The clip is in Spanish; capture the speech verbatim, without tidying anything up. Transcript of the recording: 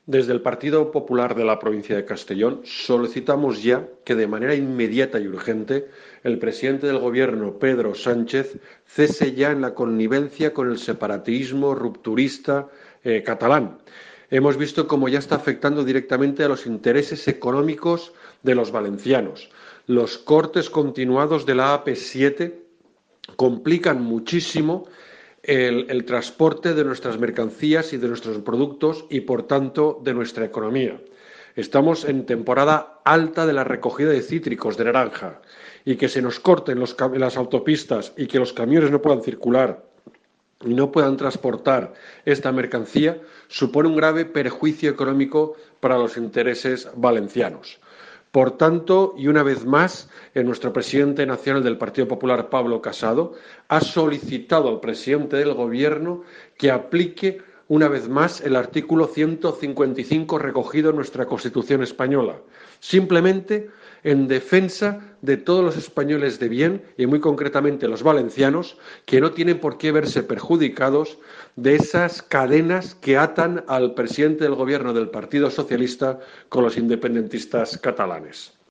Desde el Partido Popular de la provincia de Castellón solicitamos ya que de manera inmediata y urgente el presidente del Gobierno, Pedro Sánchez, cese ya en la connivencia con el separatismo rupturista eh, catalán. Hemos visto cómo ya está afectando directamente a los intereses económicos de los valencianos. Los cortes continuados de la A P siete complican muchísimo el, el transporte de nuestras mercancías y de nuestros productos y, por tanto, de nuestra economía. Estamos en temporada alta de la recogida de cítricos, de naranja, y que se nos corten los, las autopistas y que los camiones no puedan circular y no puedan transportar esta mercancía supone un grave perjuicio económico para los intereses valencianos. Por tanto, y una vez más, nuestro presidente nacional del Partido Popular, Pablo Casado, ha solicitado al presidente del Gobierno que aplique una vez más el artículo ciento cincuenta y cinco recogido en nuestra Constitución española, simplemente en defensa de todos los españoles de bien y muy concretamente los valencianos, que no tienen por qué verse perjudicados de esas cadenas que atan al presidente del Gobierno del Partido Socialista con los independentistas catalanes.